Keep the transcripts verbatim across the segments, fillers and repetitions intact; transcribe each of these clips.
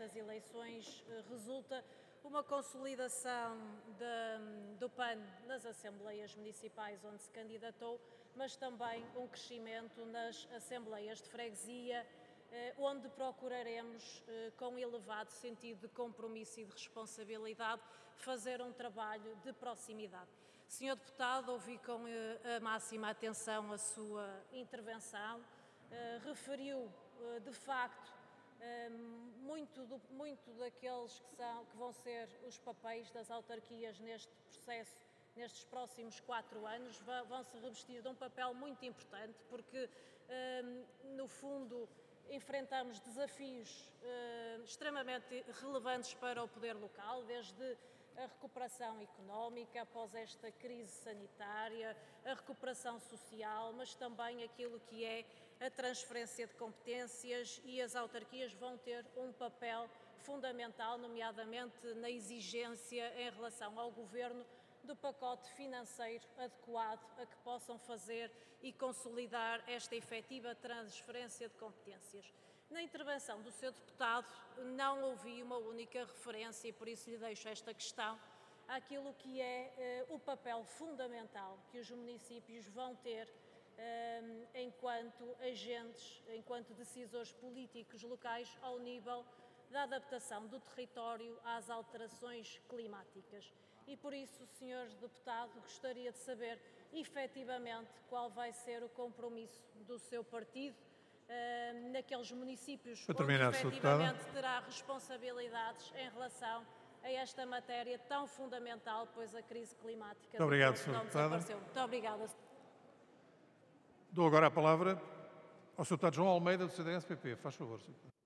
destas eleições resulta uma consolidação de, do P A N nas Assembleias Municipais onde se candidatou, mas também um crescimento nas Assembleias de Freguesia, onde procuraremos, com elevado sentido de compromisso e de responsabilidade, fazer um trabalho de proximidade. senhor Deputado, ouvi com a máxima atenção a sua intervenção, referiu, de facto, muito, do, muito daqueles que, são, que vão ser os papéis das autarquias neste processo, nestes próximos quatro anos, vão se revestir de um papel muito importante, porque, no fundo, enfrentamos desafios extremamente relevantes para o poder local, desde a recuperação económica após esta crise sanitária, a recuperação social, mas também aquilo que é a transferência de competências, e as autarquias vão ter um papel fundamental, nomeadamente na exigência em relação ao Governo do pacote financeiro adequado a que possam fazer e consolidar esta efetiva transferência de competências. Na intervenção do senhor Deputado não ouvi uma única referência, e por isso lhe deixo esta questão, àquilo que é uh, o papel fundamental que os municípios vão ter uh, enquanto agentes, enquanto decisores políticos locais ao nível da adaptação do território às alterações climáticas. E por isso, senhor Deputado, gostaria de saber efetivamente qual vai ser o compromisso do seu partido uh, naqueles municípios onde efetivamente terá responsabilidades em relação a esta matéria tão fundamental, pois a crise climática Muito obrigado, senhor Deputado. Muito obrigada. Dou agora a palavra ao senhor Deputado João Almeida, do C D S P P. Faz favor, senhor Deputado.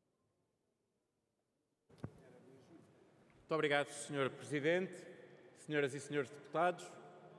Muito obrigado, senhor Presidente. Senhoras e senhores deputados,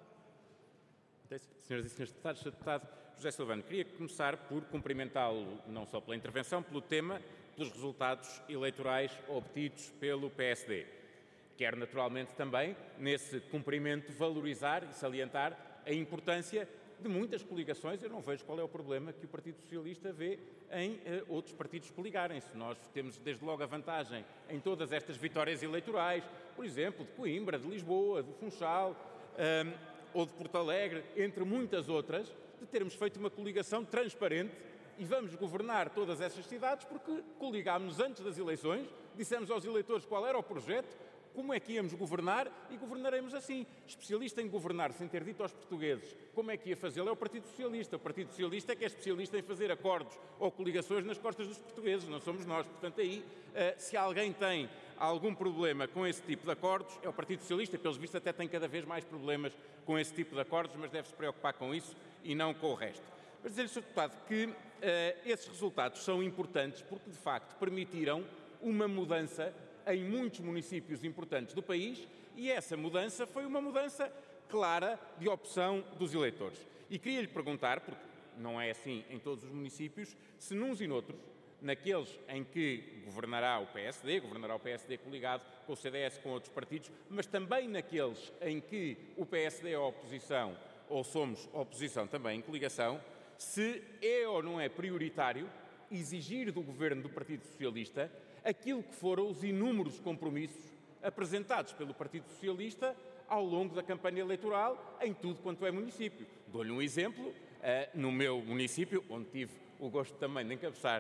senhoras e senhores deputados, senhor Deputado José Silvano, queria começar por cumprimentá-lo não só pela intervenção, pelo tema, pelos resultados eleitorais obtidos pelo P S D. Quero naturalmente também, nesse cumprimento, valorizar e salientar a importância de muitas coligações. Eu não vejo qual é o problema que o Partido Socialista vê em uh, outros partidos coligarem-se. Nós temos desde logo a vantagem em todas estas vitórias eleitorais, por exemplo, de Coimbra, de Lisboa, de Funchal um, ou de Porto Alegre, entre muitas outras, de termos feito uma coligação transparente, e vamos governar todas essas cidades porque coligámos-nos antes das eleições, dissemos aos eleitores qual era o projeto, como é que íamos governar, e governaremos assim. Especialista em governar sem ter dito aos portugueses como é que ia fazê-lo é o Partido Socialista. O Partido Socialista é que é especialista em fazer acordos ou coligações nas costas dos portugueses, não somos nós. Portanto, aí, se alguém tem algum problema com esse tipo de acordos, é o Partido Socialista, e pelos vistos até tem cada vez mais problemas com esse tipo de acordos, mas deve-se preocupar com isso e não com o resto. Mas dizer-lhe, senhor Deputado, que uh, esses resultados são importantes porque, de facto, permitiram uma mudança em muitos municípios importantes do país, e essa mudança foi uma mudança clara de opção dos eleitores. E queria lhe perguntar, porque não é assim em todos os municípios, se nuns e noutros, naqueles em que governará o P S D, governará o P S D coligado com o C D S, com outros partidos, mas também naqueles em que o P S D é oposição, ou somos oposição também em coligação, se é ou não é prioritário exigir do governo do Partido Socialista aquilo que foram os inúmeros compromissos apresentados pelo Partido Socialista ao longo da campanha eleitoral em tudo quanto é município. Dou-lhe um exemplo. No meu município, onde tive o gosto também de encabeçar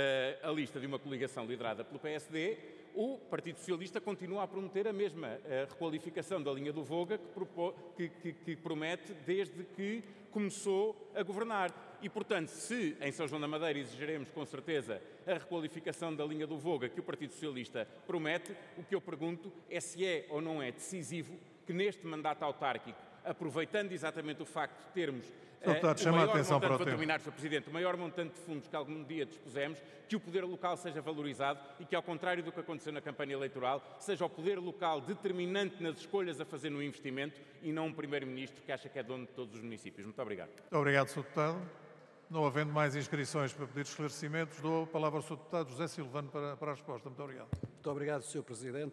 a lista de uma coligação liderada pelo P S D, o Partido Socialista continua a prometer a mesma requalificação da linha do Voga que, propô, que, que, que promete desde que começou a governar. E, portanto, se em São João da Madeira exigiremos com certeza a requalificação da linha do Voga que o Partido Socialista promete, o que eu pergunto é se é ou não é decisivo que neste mandato autárquico, aproveitando exatamente o facto de termos uh, o maior montante, para terminar, senhor Presidente, o maior montante de fundos que algum dia dispusemos, que o poder local seja valorizado e que, ao contrário do que aconteceu na campanha eleitoral, seja o poder local determinante nas escolhas a fazer no investimento e não um Primeiro-Ministro que acha que é dono de todos os municípios. Muito obrigado. Muito obrigado, senhor Deputado. Não havendo mais inscrições para pedir esclarecimentos, dou a palavra ao senhor Deputado José Silvano para, para a resposta. Muito obrigado. Muito obrigado, senhor Presidente.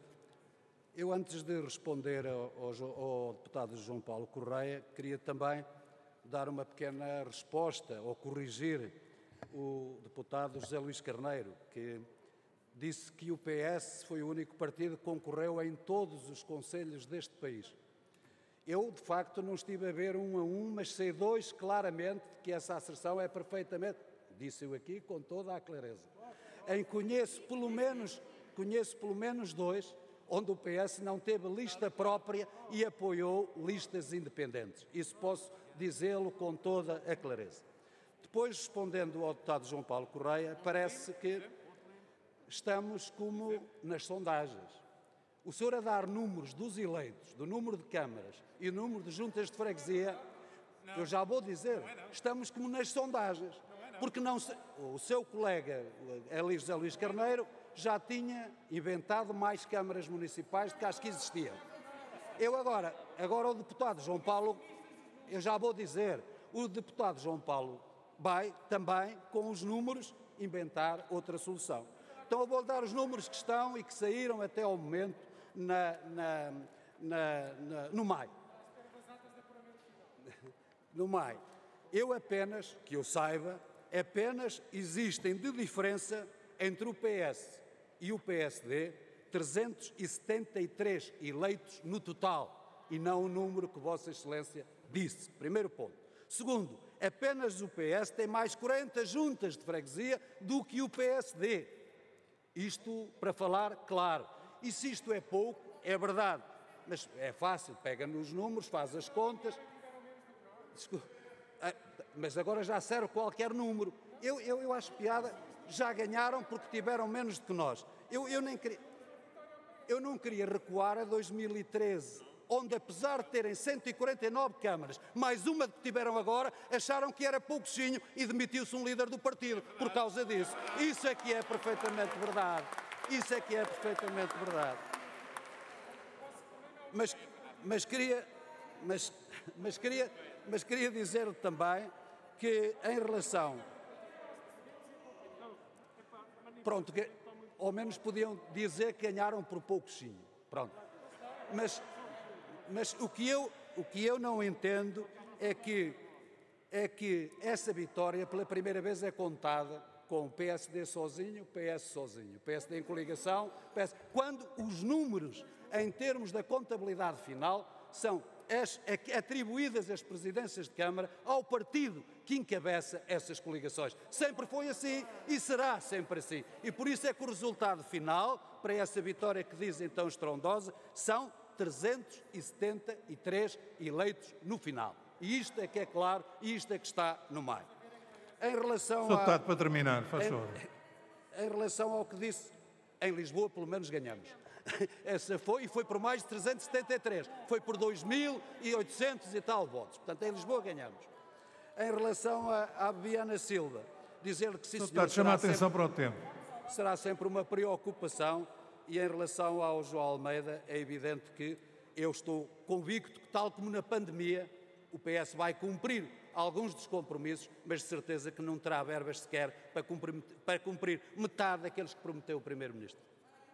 Eu, antes de responder ao, ao, ao deputado João Paulo Correia, queria também dar uma pequena resposta ou corrigir o deputado José Luís Carneiro, que disse que o P S foi o único partido que concorreu em todos os conselhos deste país. Eu, de facto, não estive a ver um a um, mas sei dois claramente que essa asserção é perfeitamente, disse-o aqui com toda a clareza. Em conheço pelo menos, conheço pelo menos dois onde o P S não teve lista própria e apoiou listas independentes. Isso posso dizê-lo com toda a clareza. Depois, respondendo ao deputado João Paulo Correia, parece que estamos como nas sondagens. O senhor a dar números dos eleitos, do número de câmaras e do número de juntas de freguesia, eu já vou dizer, estamos como nas sondagens. Porque não se, o seu colega, José Luís Carneiro, já tinha inventado mais câmaras municipais do que as que existiam. Eu agora, agora o deputado João Paulo, eu já vou dizer, o deputado João Paulo vai também, com os números, inventar outra solução. Então eu vou dar os números que estão e que saíram até ao momento na, na, na, na, no maio. No maio. Eu apenas, que eu saiba, apenas existem de diferença entre o P S e o P S D trezentos e setenta e três eleitos no total, e não o número que Vossa Excelência disse. Primeiro ponto. Segundo, apenas o P S tem mais quarenta juntas de freguesia do que o P S D. Isto para falar claro. E se isto é pouco, é verdade. Mas é fácil, pega nos números, faz as contas. Desculpa. Mas agora já serve qualquer número. Eu, eu, eu acho piada, já ganharam porque tiveram menos do que nós. Eu, eu, nem queria, eu não queria recuar a dois mil e treze, onde apesar de terem cento e quarenta e nove câmaras, mais uma que tiveram agora, acharam que era pouquinho e demitiu-se um líder do partido por causa disso. Isso é que é perfeitamente verdade. Isso é que é perfeitamente verdade. Mas, mas queria... Mas, mas queria... Mas queria dizer também que, em relação... Pronto, que ao menos podiam dizer que ganharam por pouquinho. Pronto. Mas, mas o, que eu, o que eu não entendo é que, é que essa vitória, pela primeira vez, é contada com o P S D sozinho, o P S sozinho, o P S D em coligação, P S... quando os números, em termos da contabilidade final, são as, atribuídas as presidências de Câmara ao partido que encabeça essas coligações. Sempre foi assim e será sempre assim. E por isso é que o resultado final, para essa vitória que dizem tão estrondosa, são trezentos e setenta e três eleitos no final. E isto é que é claro, e isto é que está no meio. Em relação Sr. Deputado, a, para terminar, faz em, favor. Em relação ao que disse, em Lisboa pelo menos ganhamos. Essa foi, e foi por mais de trezentos e setenta e três, foi por dois mil e oitocentos e tal votos. Portanto, em Lisboa ganhamos. Em relação a, a Viana Silva, dizer que sim, senhor, Deputado, chama a atenção para o tempo. Será sempre uma preocupação, e em relação ao João Almeida, é evidente que eu estou convicto que, tal como na pandemia, o P S vai cumprir alguns dos compromissos, mas de certeza que não terá verbas sequer para cumprir, para cumprir metade daqueles que prometeu o Primeiro-Ministro.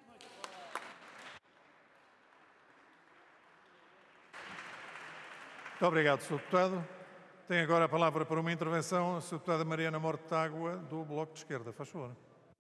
Muito obrigado, senhor Deputado. Tem agora a palavra para uma intervenção a senhora Deputada Mariana Mortágua, do Bloco de Esquerda. Faz favor.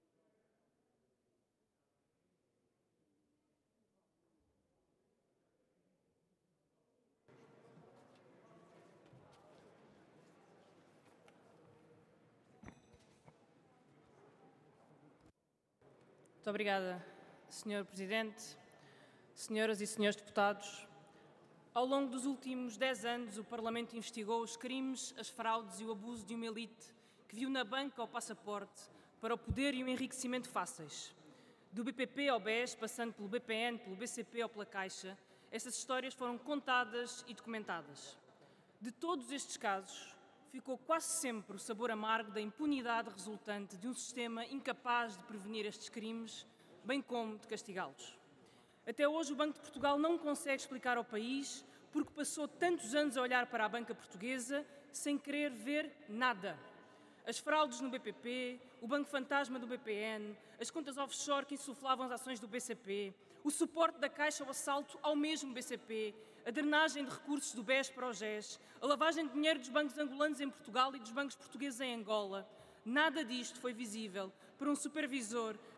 Muito obrigada, senhor Presidente, senhoras e senhores deputados. Ao longo dos últimos dez anos, o Parlamento investigou os crimes, as fraudes e o abuso de uma elite que viu na banca o passaporte para o poder e o enriquecimento fáceis. Do B P P ao B E S, passando pelo B P N, pelo B C P ou pela Caixa, essas histórias foram contadas e documentadas. De todos estes casos, ficou quase sempre o sabor amargo da impunidade resultante de um sistema incapaz de prevenir estes crimes, bem como de castigá-los. Até hoje, o Banco de Portugal não consegue explicar ao país porque passou tantos anos a olhar para a banca portuguesa sem querer ver nada. As fraudes no B P P, o banco fantasma do B P N, as contas offshore que insuflavam as ações do B C P, o suporte da Caixa ao assalto ao mesmo B C P, a drenagem de recursos do B E S para o G E S, a lavagem de dinheiro dos bancos angolanos em Portugal e dos bancos portugueses em Angola. Nada disto foi visível para um supervisor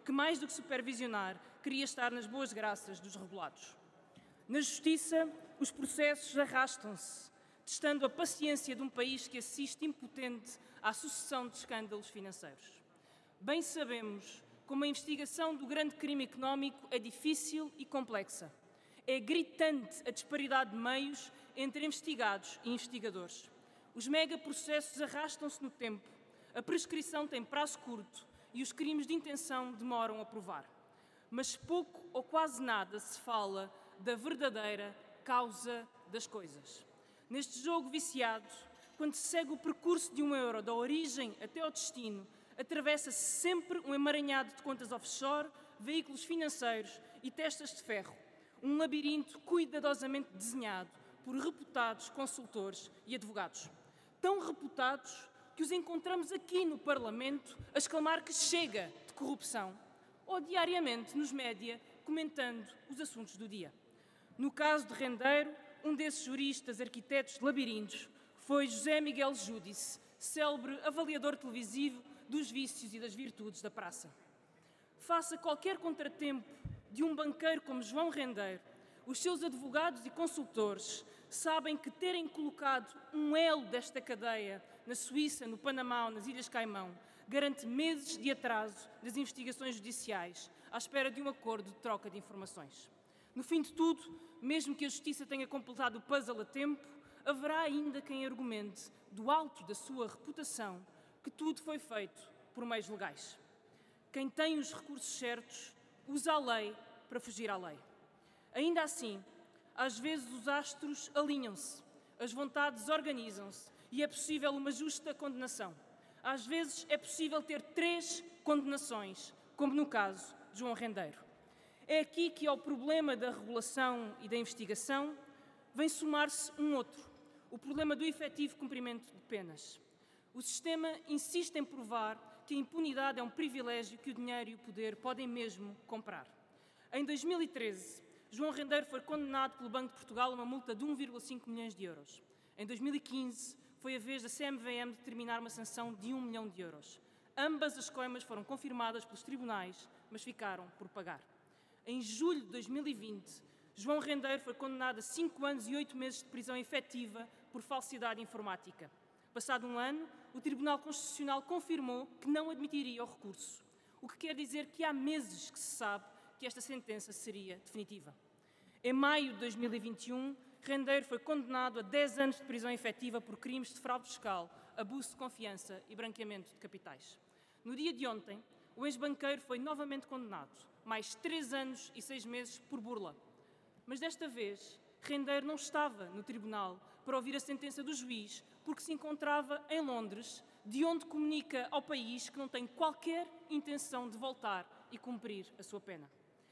que, mais do que supervisionar, queria estar nas boas graças dos regulados. Na Justiça, os processos arrastam-se, testando a paciência de um país que assiste impotente à sucessão de escândalos financeiros. Bem sabemos como a investigação do grande crime económico é difícil e complexa. É gritante a disparidade de meios entre investigados e investigadores. Os megaprocessos arrastam-se no tempo, a prescrição tem prazo curto e os crimes de intenção demoram a provar. Mas pouco ou quase nada se fala da verdadeira causa das coisas. Neste jogo viciado, quando se segue o percurso de um euro da origem até ao destino, atravessa-se sempre um emaranhado de contas offshore, veículos financeiros e testas de ferro. Um labirinto cuidadosamente desenhado por reputados consultores e advogados. Tão reputados que os encontramos aqui no Parlamento a exclamar que chega de corrupção, ou diariamente nos média comentando os assuntos do dia. No caso de Rendeiro, um desses juristas arquitetos de labirintos foi José Miguel Júdice, célebre avaliador televisivo dos vícios e das virtudes da praça. Face a qualquer contratempo de um banqueiro como João Rendeiro, os seus advogados e consultores sabem que terem colocado um elo desta cadeia na Suíça, no Panamá ou nas Ilhas Caimão garante meses de atraso das investigações judiciais à espera de um acordo de troca de informações. No fim de tudo, mesmo que a Justiça tenha completado o puzzle a tempo, haverá ainda quem argumente, do alto da sua reputação, que tudo foi feito por meios legais. Quem tem os recursos certos usa a lei para fugir à lei. Ainda assim, às vezes os astros alinham-se, as vontades organizam-se e é possível uma justa condenação. Às vezes é possível ter três condenações, como no caso de João Rendeiro. É aqui que ao problema da regulação e da investigação vem somar-se um outro, o problema do efetivo cumprimento de penas. O sistema insiste em provar que a impunidade é um privilégio que o dinheiro e o poder podem mesmo comprar. Em dois mil e treze, João Rendeiro foi condenado pelo Banco de Portugal a uma multa de um vírgula cinco milhões de euros. Em dois mil e quinze, foi a vez da C M V M determinar uma sanção de um milhão de euros. Ambas as coimas foram confirmadas pelos tribunais, mas ficaram por pagar. Em julho de dois mil e vinte, João Rendeiro foi condenado a cinco anos e oito meses de prisão efetiva por falsidade informática. Passado um ano, o Tribunal Constitucional confirmou que não admitiria o recurso, o que quer dizer que há meses que se sabe que esta sentença seria definitiva. Em maio de dois mil e vinte e um, Rendeiro foi condenado a dez anos de prisão efetiva por crimes de fraude fiscal, abuso de confiança e branqueamento de capitais. No dia de ontem, o ex-banqueiro foi novamente condenado, mais três anos e seis meses por burla. Mas desta vez, Rendeiro não estava no tribunal para ouvir a sentença do juiz, porque se encontrava em Londres, de onde comunica ao país que não tem qualquer intenção de voltar e cumprir a sua pena.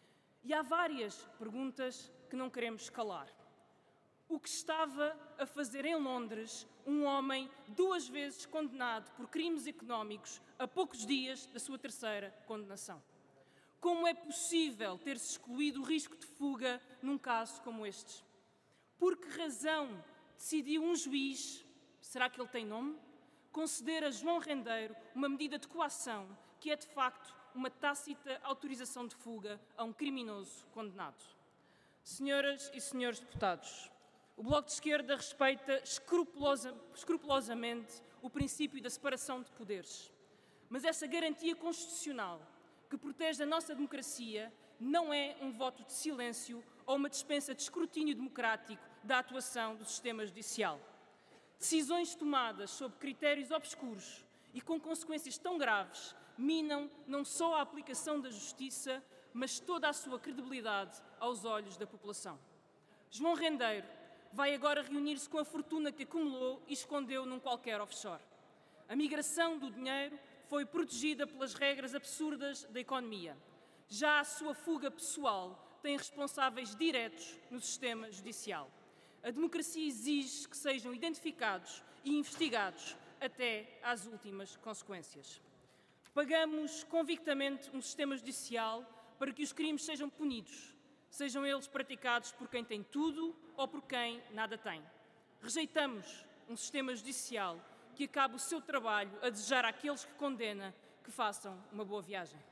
E há várias perguntas que não queremos calar. O que estava a fazer em Londres um homem duas vezes condenado por crimes económicos a poucos dias da sua terceira condenação? Como é possível ter-se excluído o risco de fuga num caso como este? Por que razão decidiu um juiz, será que ele tem nome, conceder a João Rendeiro uma medida de coação que é, de facto, uma tácita autorização de fuga a um criminoso condenado? Senhoras e senhores deputados, o Bloco de Esquerda respeita escrupulosa, escrupulosamente o princípio da separação de poderes. Mas essa garantia constitucional que protege a nossa democracia não é um voto de silêncio ou uma dispensa de escrutínio democrático da atuação do sistema judicial. Decisões tomadas sob critérios obscuros e com consequências tão graves minam não só a aplicação da justiça, mas toda a sua credibilidade aos olhos da população. João Rendeiro vai agora reunir-se com a fortuna que acumulou e escondeu num qualquer offshore. A migração do dinheiro foi protegida pelas regras absurdas da economia. Já a sua fuga pessoal tem responsáveis diretos no sistema judicial. A democracia exige que sejam identificados e investigados até às últimas consequências. Pagamos convictamente um sistema judicial para que os crimes sejam punidos, sejam eles praticados por quem tem tudo ou por quem nada tem. Rejeitamos um sistema judicial que acabe o seu trabalho a desejar àqueles que condena que façam uma boa viagem.